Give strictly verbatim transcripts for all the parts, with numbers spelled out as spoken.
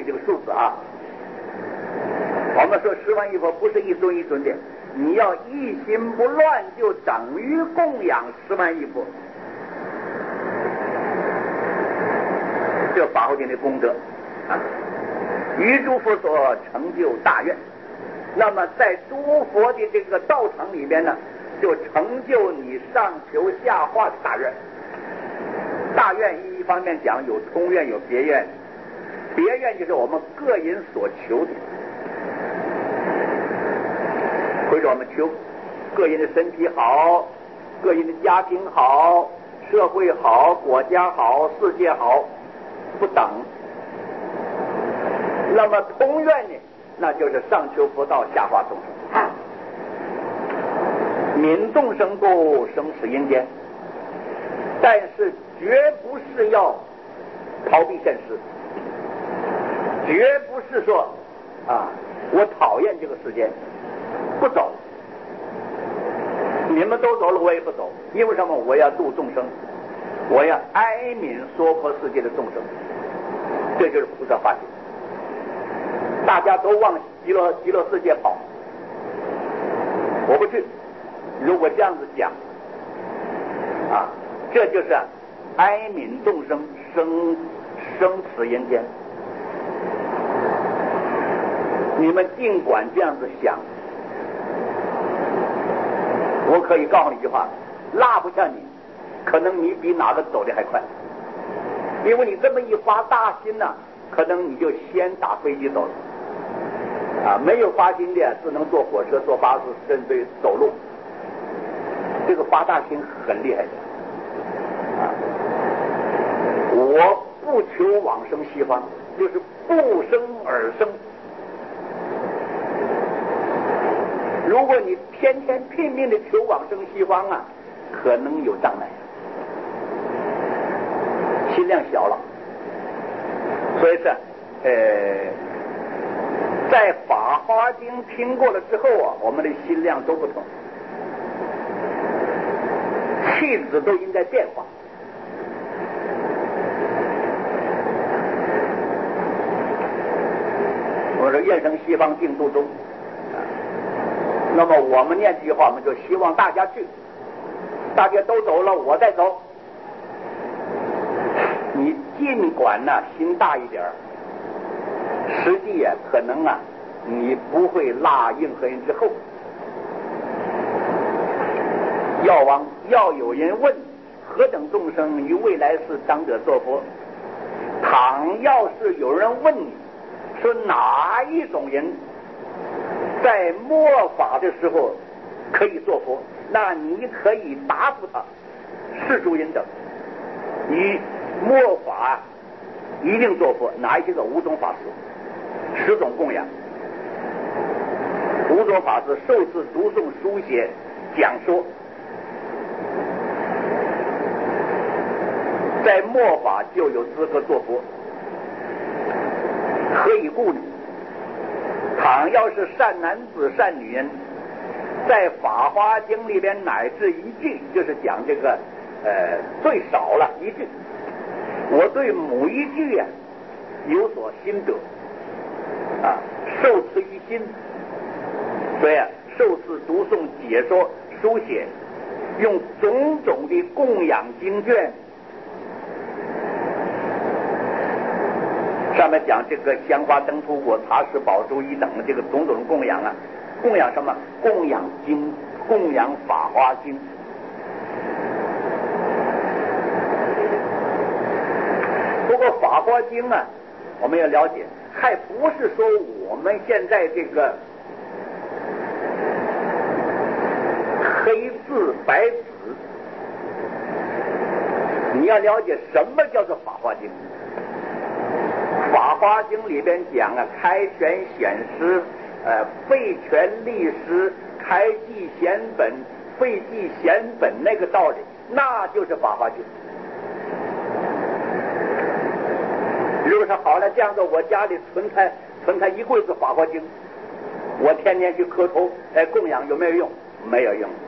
这个数字啊。我们说十万亿佛不是一尊一尊的，你要一心不乱，就等于供养十万亿佛。这法华经的功德啊，于诸佛所成就大愿。那么在诸佛的这个道场里边呢，就成就你上求下化的大愿。大愿一方面讲有通愿有别愿，别愿就是我们个人所求的，或者我们求个人的身体好，个人的家庭好，社会好，国家好，世界好，不等。那么通愿呢，那就是上求佛道，下化众生，悯众生故生死阴间。但是绝不是要逃避现实，绝不是说啊，我讨厌这个世界不走，你们都走了我也不走。因为什么？我要度众生，我要哀悯娑婆世界的众生，这就是菩萨发心。大家都往极乐极乐世界跑，我不去。如果这样子讲啊，这就是哀悯众生生生死阴间。你们尽管这样子想，我可以告诉你一句话，拉不下你，可能你比哪个走的还快。因为你这么一发大心呢、啊，可能你就先打飞机走了啊！没有发心的，只能坐火车、坐巴士，甚至走路。这个发大心很厉害的啊！我不求往生西方，就是不生而生。如果你天天拼命的求往生西方啊，可能有障碍，心量小了。所以是呃，在《法华经》听过了之后啊，我们的心量都不同，气质都应该变化。我说愿生西方净土中，那么我们念这句话，我们就希望大家去，大家都走了，我再走。你尽管呢、啊、心大一点，实际啊可能啊你不会落任何人之后。要往要有人问何等众生于未来世当得作佛，倘要是有人问你说哪一种人在末法的时候可以做佛，那你可以答复他是诸人等，你末法一定做佛。哪一些个？五种法师，十种供养。五种法师受持、读诵、书写、讲说，在末法就有资格做佛。何以故呢？倘要是善男子善女人，在《法华经》里边乃至一句，就是讲这个呃最少了一句，我对某一句啊有所心得啊，受持于心，所以啊受持、读诵、解说、书写，用种种的供养经卷。上面讲这个香花灯烛果茶食宝珠衣等的这个种种供养啊，供养什么？供养经，供养法华经。不过法华经啊，我们要了解，还不是说我们现在这个黑字白纸。你要了解什么叫做法华经。法华经里边讲啊，开权显实，呃，废权立实，开记显本，废记显本，那个道理，那就是法华经。如果说好了，这样子我家里存在存在一柜子法华经，我天天去磕头来供养，有没有用？没有用。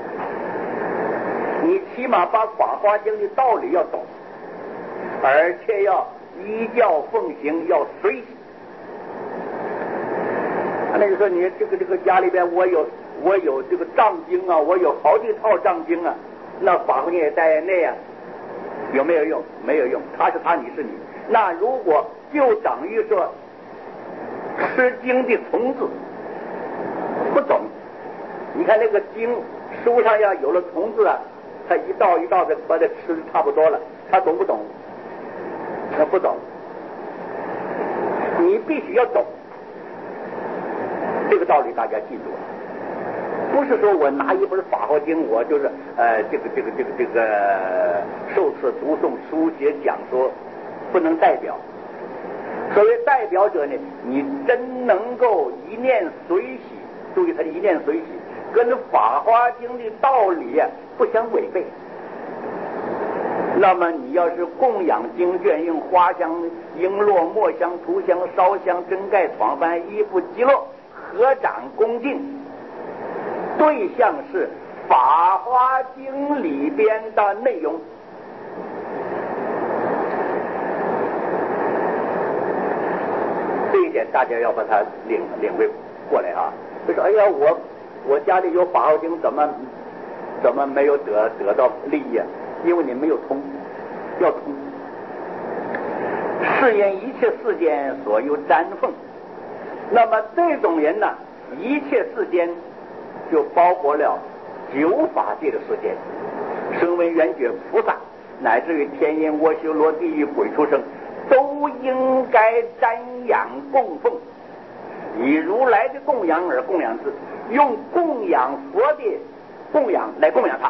你起码把法华经的道理要懂，而且要依教奉行，要随那就说你这个这个家里边我有我有这个藏经啊，我有好几套藏经啊，那法华经也带那样，有没有用？没有用，他是他，你是你。那如果就等于说吃经的从字不懂，你看那个经书上要有了从字啊，他一道一道的把它吃差不多了，他懂不懂？他不懂。你必须要懂这个道理，大家记住了。不是说我拿一本法华经，我就是呃这个这个这个这个受持读诵书写讲说，不能代表。所谓代表者呢，你真能够一念随喜，注意他的一念随喜，跟法华经的道理啊不相违背。那么你要是供养经卷，用花香、璎珞、墨香、涂香、烧香、真盖、床幡、衣服、极乐、合掌恭敬，对象是法华经里边的内容。这一点大家要把它领领会过来啊！就说哎呀，我我家里有法华经，怎么怎么没有得得到利益啊？因为你没有通，要通。是因一切世间所有瞻奉，那么这种人呢，一切世间就包括了九法界的世间，声闻缘觉菩萨，乃至于天音阿修罗地狱鬼畜生，都应该瞻仰供奉，以如来的供养而供养之，用供养佛的供养来供养他。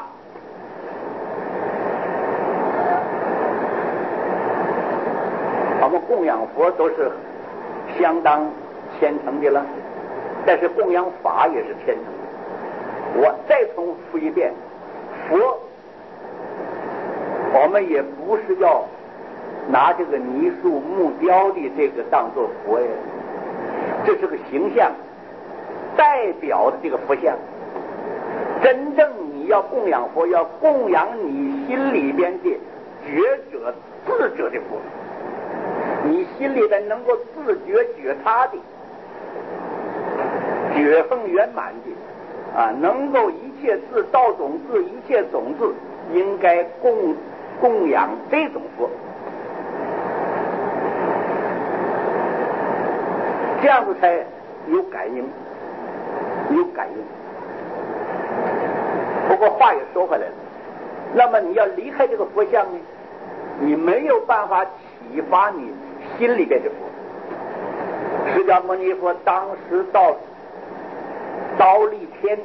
我们供养佛都是相当虔诚的了，但是供养法也是虔诚的。我再重复一遍，佛我们也不是要拿这个泥塑木雕的这个当做佛呀，这是个形象代表的这个佛像。真正你要供养佛，要供养你心里边的觉者自者的佛，你心里边能够自觉觉他的觉分圆满的啊，能够一切自道种自，一切种子应该供供养这种佛，这样子才有感应，有感应。不过话也说回来了，那么你要离开这个佛像呢，你没有办法启发你心里边的佛。释迦牟尼佛当时到忉利天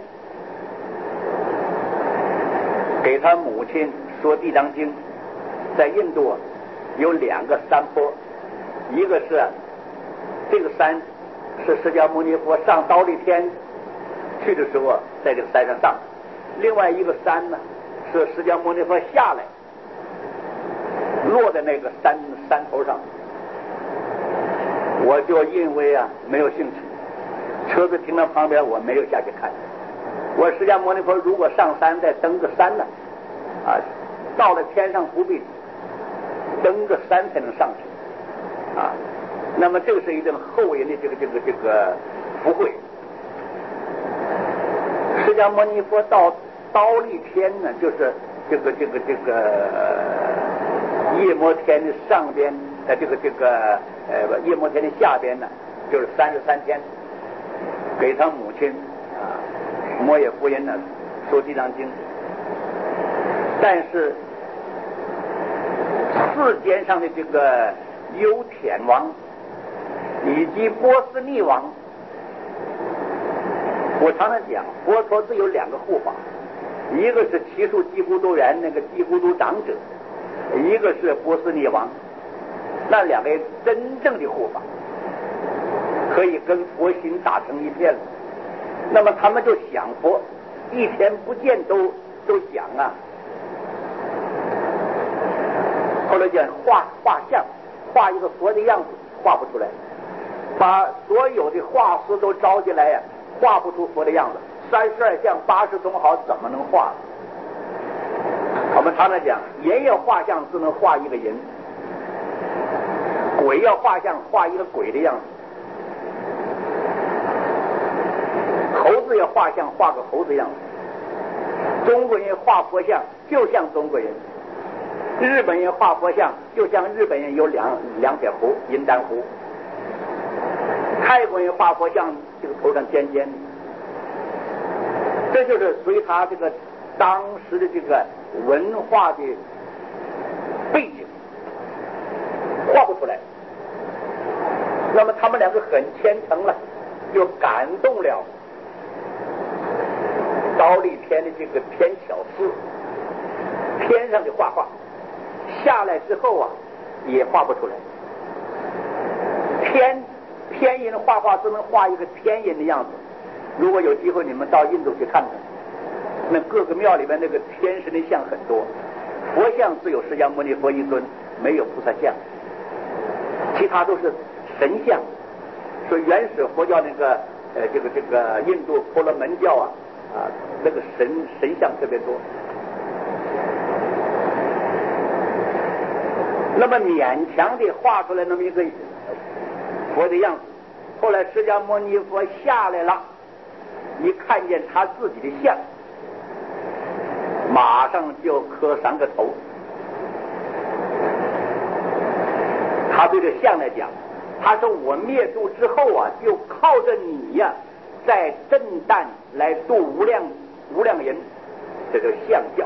给他母亲说地藏经，在印度有两个山坡，一个是这个山是释迦牟尼佛上忉利天去的时候在这个山上上，另外一个山呢是释迦牟尼佛下来落在那个山山头上。我就因为啊没有兴趣，车子停到旁边，我没有下去看。我释迦牟尼佛如果上山再登个山呢，啊，到了天上不必登个山才能上去啊。那么这个是一种后人的这个这个这个福慧。释迦牟尼佛到忉利天呢，就是这个这个这个夜摩天的上边，呃，这个这个呃夜摩天的下边呢，就是三十三天，给他母亲啊摩耶夫人呢说地藏经。但是世间上的这个优田王以及波斯匿王，我常常讲，佛陀只有两个护法，一个是祇树济孤多园那个济孤多长者，一个是波斯匿王，那两位真正的护法可以跟佛心打成一片了。那么他们就想佛，一天不见都都讲啊。后来讲画画像，画一个佛的样子画不出来，把所有的画师都招进来呀、啊，画不出佛的样子。三十二相八十种好，怎么能画？我们常常讲，人要画像只能画一个人，鬼要画像画一个鬼的样子。 子要画像，画个猴子样子。中国人画佛像就像中国人，日本人画佛像就像日本人有两两撇胡，银丹胡。泰国人画佛像这个头上尖尖的，这就是随他这个当时的这个文化的背景画不出来。那么他们两个很虔诚了，就感动了高丽天的这个天巧思，天上的画画下来之后啊，也画不出来。天天人画画只能画一个天人的样子。如果有机会，你们到印度去看看，那各个庙里面那个天神的像很多，佛像只有释迦牟尼佛一尊，没有菩萨像，其他都是神像。说原始佛教那个呃这个这个印度婆罗门教啊啊那个神神像特别多。那么勉强的画出来那么一个佛的样子，后来释迦牟尼佛下来了，一看见他自己的像，马上就磕三个头。他对这像来讲，他说我灭度之后啊，就靠着你呀、啊，在震旦来度无量无量人，这个相教。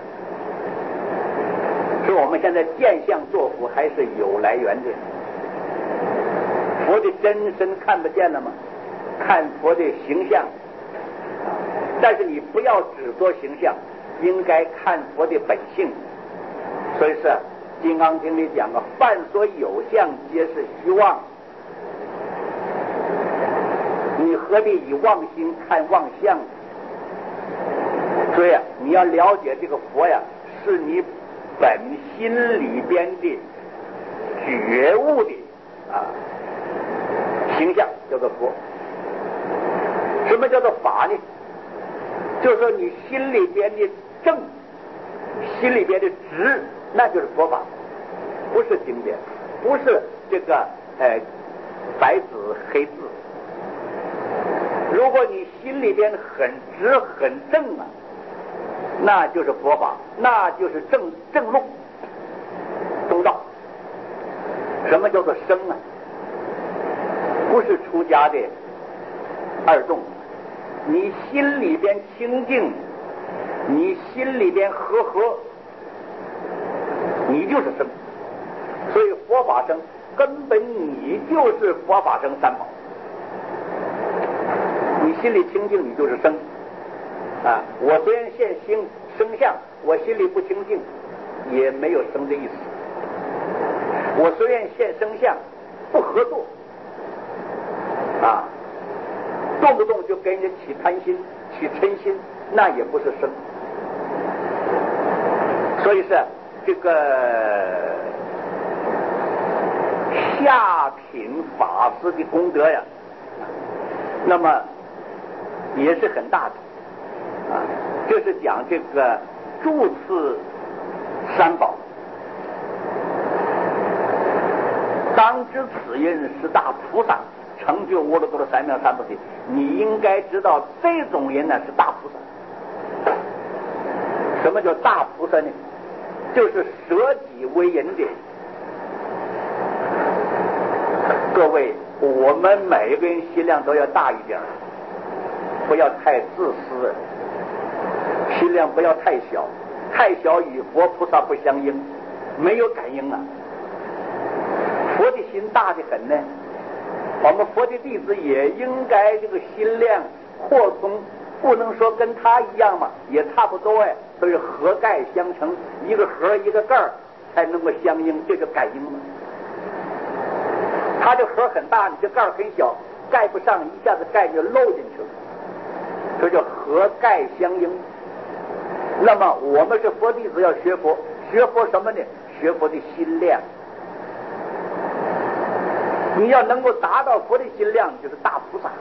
说我们现在见相作佛还是有来源的。佛的真身看不见了吗？看佛的形象，但是你不要只做形象，应该看佛的本性。所以是《金刚经》里讲啊，凡所有相，皆是虚妄。你何必以妄心看妄相？所以啊，你要了解这个佛呀，是你本心里边的觉悟的啊形象，叫做佛。什么叫做法呢？就是说你心里边的正，心里边的直，那就是佛法，不是经典，不是这个呃白纸黑字。如果你心里边很直很正啊，那就是佛法，那就是正正路中道。什么叫做生啊？不是出家的二众，你心里边清净，你心里边和合，你就是生。所以佛法生，根本你就是佛法生三宝。你心里清净，你就是生啊！我虽然现心生相，我心里不清净，也没有生的意思。我虽然现生相，不合作啊，动不动就给人起贪心、起嗔心，那也不是生。所以是这个下品法师的功德呀，那么也是很大的啊。这是讲这个住次三宝。当知此因是大菩萨成就阿耨多罗三藐三菩提，你应该知道这种人呢是大菩萨。什么叫大菩萨呢？就是舍己为人的。各位，我们每个人心量都要大一点，不要太自私，心量不要太小，太小与佛菩萨不相应，没有感应啊。佛的心大的很呢，我们佛的弟子也应该这个心量扩充，不能说跟他一样嘛，也差不多哎。所以合盖相成，一个合一个盖儿才能够相应，这就感应嘛。他这盒很大，你这盖儿很小，盖不上，一下子盖就漏进去了，这叫合盖相应。那么我们是佛弟子，要学佛，学佛什么呢？学佛的心量。你要能够达到佛的心量，就是大菩萨。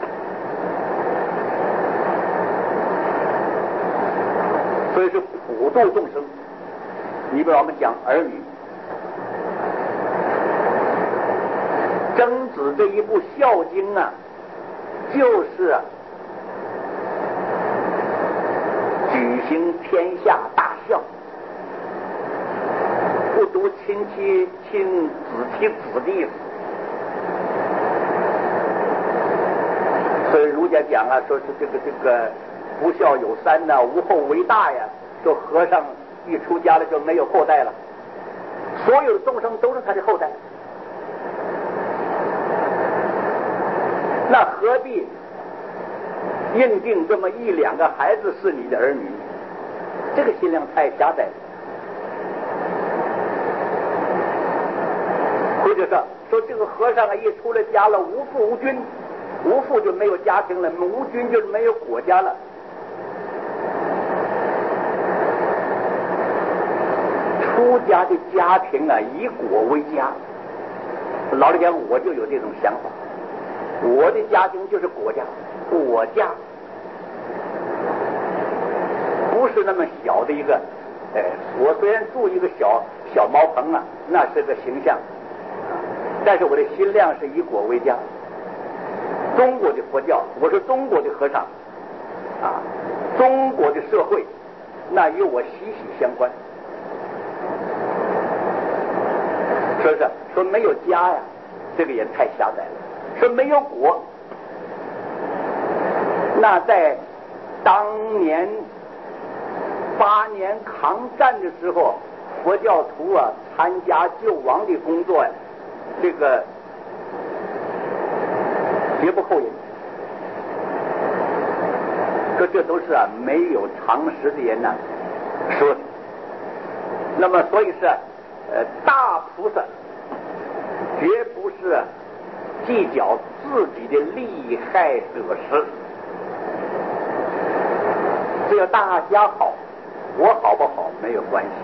所以是普度众生。你比如我们讲儿女，曾子这一部《孝经》啊，就是行天下大孝，不独亲戚亲，子妻子的意思。所以儒家讲啊，说是这个这个不孝有三呐、啊，无后为大呀。说和尚一出家了就没有后代了，所有的众生都是他的后代，那何必认定这么一两个孩子是你的儿女？这个心量太狭窄了。或者说说这个和尚啊，一出了家了，无父无君，无父就没有家庭了，无君就没有国家了。出家的家庭啊，以国为家。老实讲，我就有这种想法，我的家庭就是国家，国家不是那么小的一个。哎，我虽然住一个小小茅棚啊，那是个形象，但是我的心量是以国为家。中国的佛教，我是中国的和尚啊，中国的社会，那与我息息相关。说是说没有家呀，这个也太狭窄了。说没有国，那在当年八年抗战的时候，佛教徒啊参加救亡的工作呀，这个绝不扣人。说这都是啊没有常识的人呐、啊、说的。那么所以是呃大菩萨绝不是计较自己的利害得失，只要大家好，我好不好没有关系。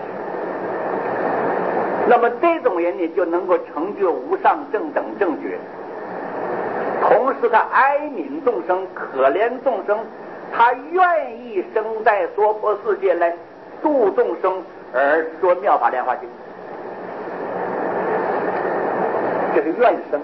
那么这种人呢，就能够成就无上正等正觉。同时他哀悯众生，可怜众生，他愿意生在娑婆世界来度众生而说妙法莲华经，这是愿生。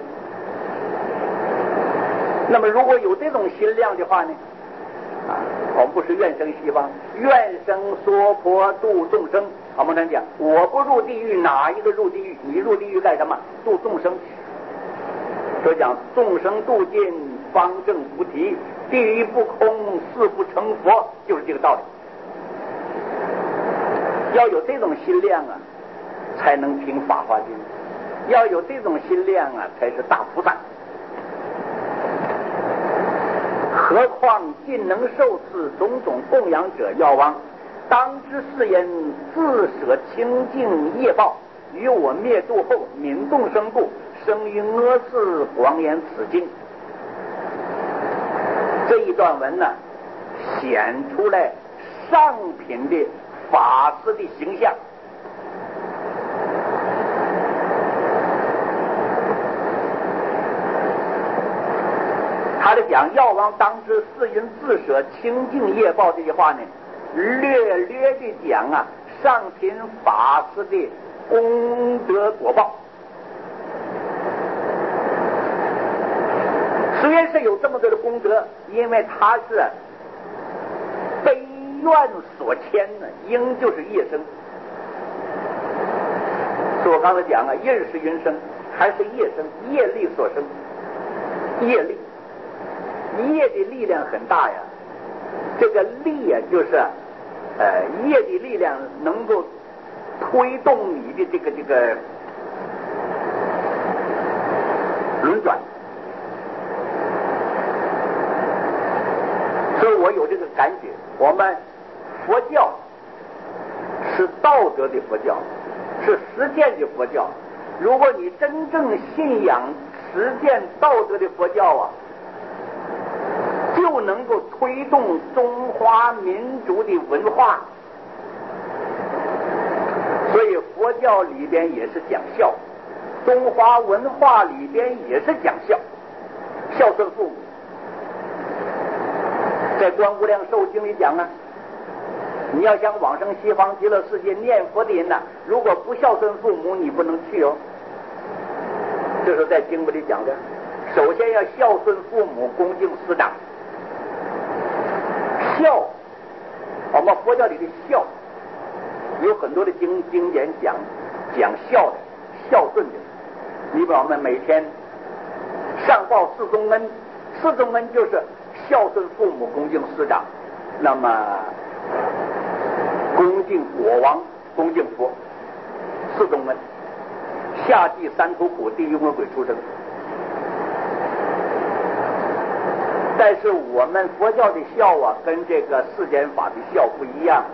那么如果有这种心量的话呢，啊，我们不是愿生西方，愿生娑婆度众生。我们常讲，我不入地狱，哪一个入地狱？你入地狱干什么？度众生。所以讲众生度尽，方证菩提，地狱不空，誓不成佛，就是这个道理。要有这种心量啊，才能听法华经；要有这种心量啊，才是大菩萨。何况尽能受此种种供养者，药王当知是人自舍清净业报，于我灭度后悯众生故，生于阿世广演此经。这一段文呢，显出来上品的法师的形象。他的讲药王当知是人自舍清净业报这句话呢，略略的讲啊上品法师的功德果报。虽然是有这么多的功德，因为他是被愿所牵呢，因就是业生。所以我刚才讲啊，因是因生，还是业生，业力所生，业力。业的力量很大呀，这个力呀、啊，就是呃业的力量能够推动你的这个这个轮转。所以我有这个感觉，我们佛教是道德的佛教，是实践的佛教。如果你真正信仰实践道德的佛教啊，就能够推动中华民族的文化。所以佛教里边也是讲孝，中华文化里边也是讲孝，孝顺父母。在《观无量寿经》里讲啊，你要想往生西方极乐世界念佛的人呐、啊，如果不孝顺父母，你不能去哦。这是在经文里讲的，首先要孝顺父母，恭敬师长。孝，我们讲过佛教里的孝，有很多的经经典讲讲孝的、孝顺的。你比方我们每天上报四宗恩，四宗恩就是孝顺父母、恭敬师长，那么恭敬国王、恭敬佛，四宗恩。下济三途苦，地狱魔鬼出生。但是我们佛教的孝啊，跟这个世间法的孝不一样。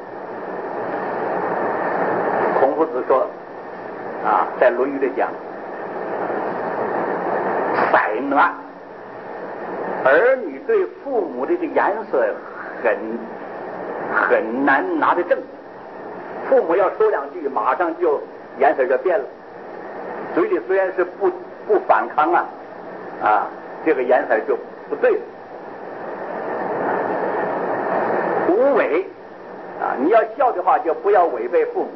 孔夫子说啊，在《论语》里讲，宰难，儿女对父母这个颜色很很难拿得正，父母要说两句，马上就颜色就变了。嘴里虽然是不不反抗啊，啊，这个颜色就不对了。无违啊，你要孝的话，就不要违背父母。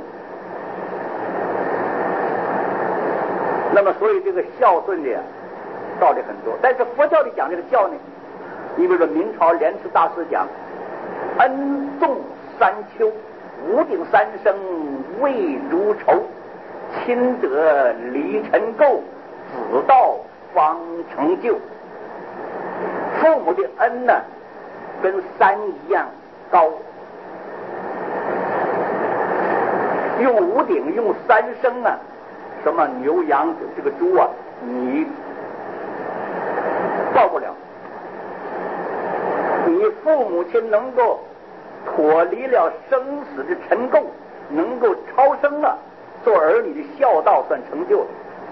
那么，所以这个孝顺的道理很多。但是佛教里讲这个孝呢，你比如说明朝莲池大师讲，恩重三秋，五顶三生未如仇。亲得离尘垢，子道方成就。父母的恩呢，跟山一样高。用五顶，用三生啊，什么牛羊这个猪啊，你报不了。你父母亲能够脱离了生死的尘垢，能够超生了。做儿女的孝道算成就了。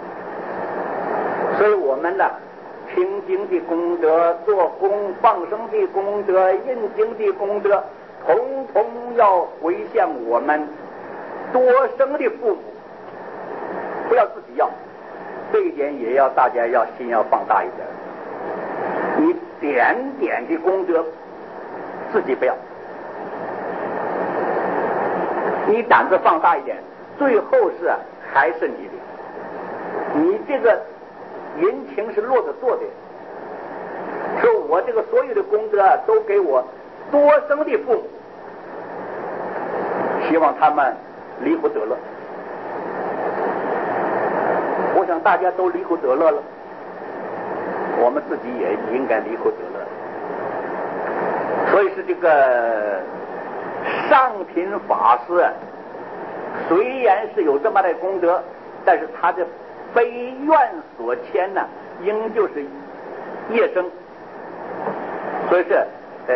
所以我们呢，听经的功德、做功放生的功德、印经的功德，统统要回向我们多生的父母，不要自己要。这一点也要大家要心要放大一点。你点点的功德自己不要，你胆子放大一点，最后是还是你的，你这个人情是落着做的。说我这个所有的功德啊，都给我多生的父母，希望他们离苦得乐。我想大家都离苦得乐了，我们自己也应该离苦得乐。所以是这个上品法师啊，虽然是有这么大的功德，但是他的非愿所牵呢，应就是业生。所以是呃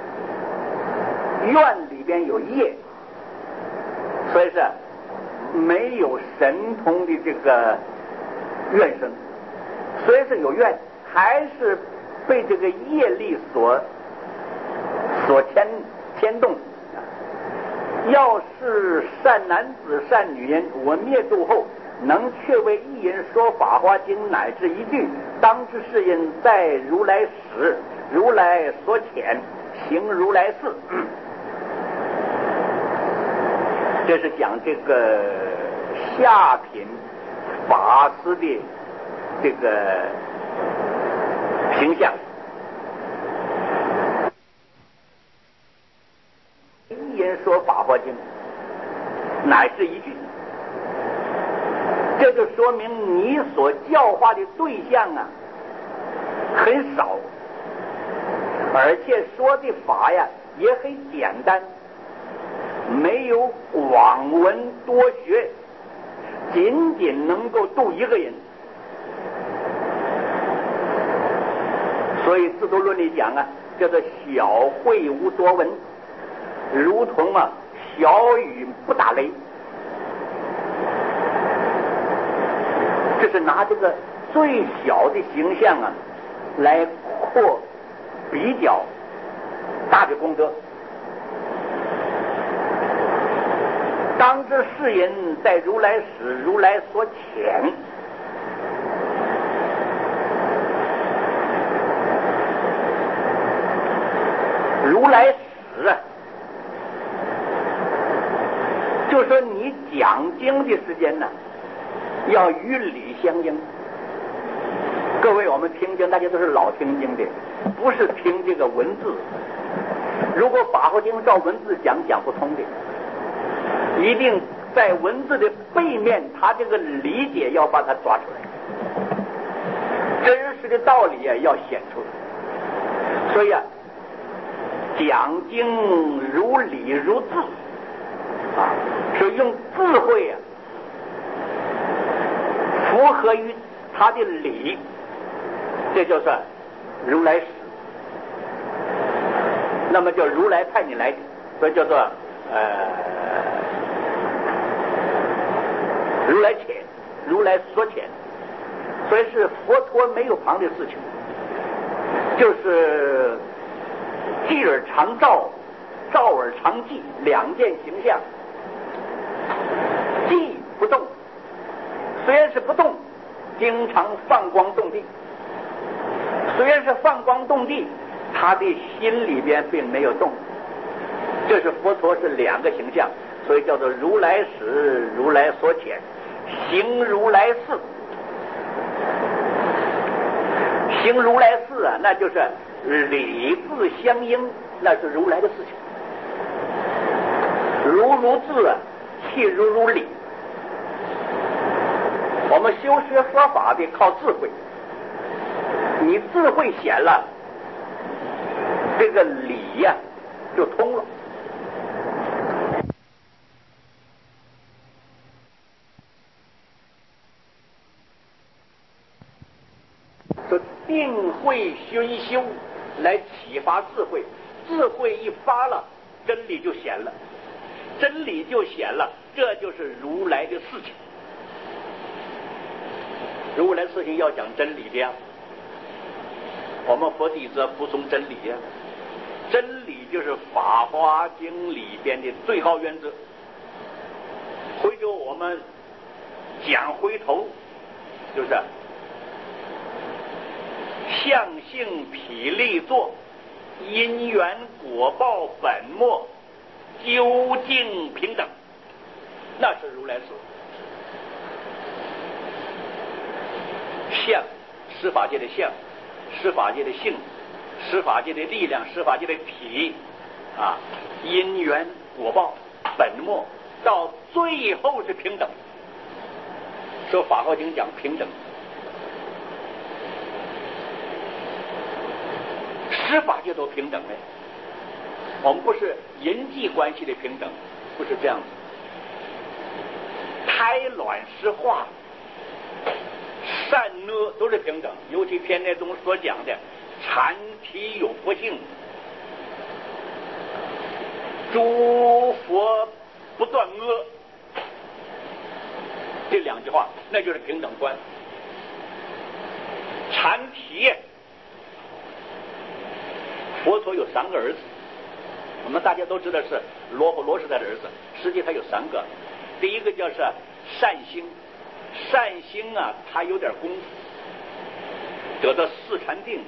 愿里边有业，所以是没有神通的这个愿生。虽然是有愿，还是被这个业力所所牵牵动。要是善男子善女人，我灭度后能却为一人说法华经乃至一句，当知是因在如来时，如来所遣，行如来事。这是讲这个下品法师的这个形象。一人说法华经乃是一句，这就说明你所教化的对象啊很少，而且说的法呀也很简单，没有广闻多学，仅仅能够度一个人。所以《自度论》里讲啊，叫做小慧无多闻，如同啊小雨不打雷。这是拿这个最小的形象啊来扩比较大的功德。当知是人在如来使，如来所遣。如来使啊，就说你讲经的时间呢，要与理相应。各位，我们听经，大家都是老听经的，不是听这个文字， 如果法华经照文字讲讲不通的，一定在文字的背面，他这个理解要把它抓出来，真实的道理啊要显出来。所以啊，讲经如理如字啊，是用智慧啊符合于他的理，这就是如来史。那么叫如来派你来的，所以叫做呃如来遣，如来所遣，所以是佛陀没有旁的事情，就是寂而常照，照而常寂，两件形象。寂不动，虽然是不动，经常放光动地，虽然是放光动地，他的心里边并没有动。这是佛陀是两个形象，所以叫做如来使，如来所遣，行如来事。行如来事啊，那就是理字相应，那是如来的事情。如如字啊，气如如理。我们修学佛法的靠智慧，你智慧显了，这个理呀、啊、就通了。说定慧熏修来启发智慧，智慧一发了，真理就显了，真理就显了，这就是如来的事情。如来事情要讲真理的呀，我们佛弟子服从真理呀。真理就是《法华经》里边的最高原则。回头我们讲回头，就是相性体力作，因缘果报本末，究竟平等，那是如来说。相，施法界的相，施法界的性，施法界的力量，施法界的体啊，因缘果报本末，到最后是平等。说《法华经》讲平等，施法界都平等的，我们不是人际关系的平等，不是这样子。胎卵湿化，善恶都是平等，尤其偏内中所讲的禅体有佛性，诸佛不断恶，这两句话那就是平等观。禅体，佛陀有三个儿子，我们大家都知道是罗婆罗是他的儿子，实际他有三个。第一个叫是善心，善心啊，他有点功夫，得到四禅定。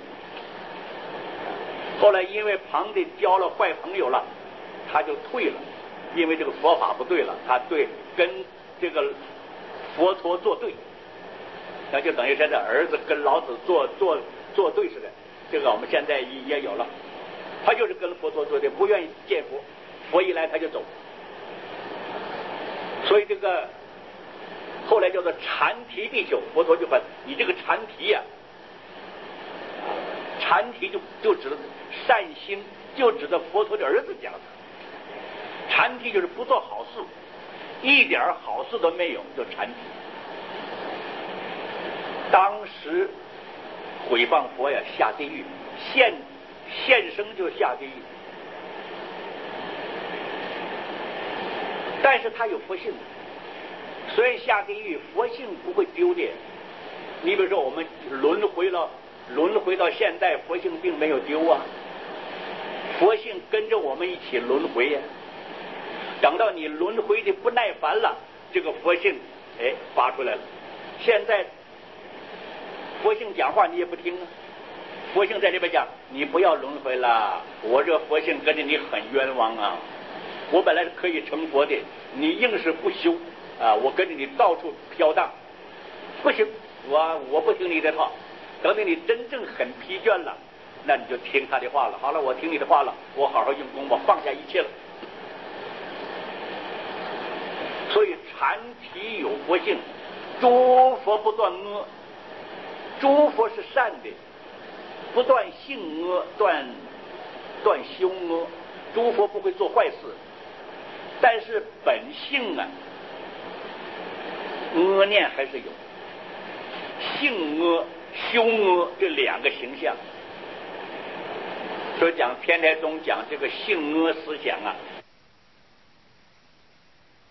后来因为旁的交了坏朋友了，他就退了，因为这个佛法不对了，他对跟这个佛陀作对，那就等于现在儿子跟老子作作作对似的。这个我们现在也有了，他就是跟佛陀作对，不愿意见佛，佛一来他就走。所以这个后来叫做禅体必修，佛陀就把你这个禅体呀、啊，禅体就就指的善心，就指的佛陀的儿子讲的。禅体就是不做好事，一点好事都没有，叫禅体。当时毁谤佛呀，下地狱，现现生就下地狱。但是他有佛性，虽然下地狱，佛性不会丢的。你比如说，我们轮回了，轮回到现在，佛性并没有丢啊，佛性跟着我们一起轮回呀、啊。等到你轮回的不耐烦了，这个佛性哎发出来了。现在佛性讲话你也不听啊，佛性在这边讲，你不要轮回了，我这佛性跟着你很冤枉啊。我本来是可以成佛的，你硬是不修啊！我跟着你到处飘荡，不行，我我不听你这套。等到你真正很疲倦了， 那你就听他的话了。好了，我听你的话了，我好好用功，我放下一切了。所以禅体有佛性，诸佛不断恶，诸佛是善的，不断性恶，断断修恶，诸佛不会做坏事，但是本性啊，恶念还是有，性恶、修恶这两个形象。所以讲天台宗讲这个性恶思想啊，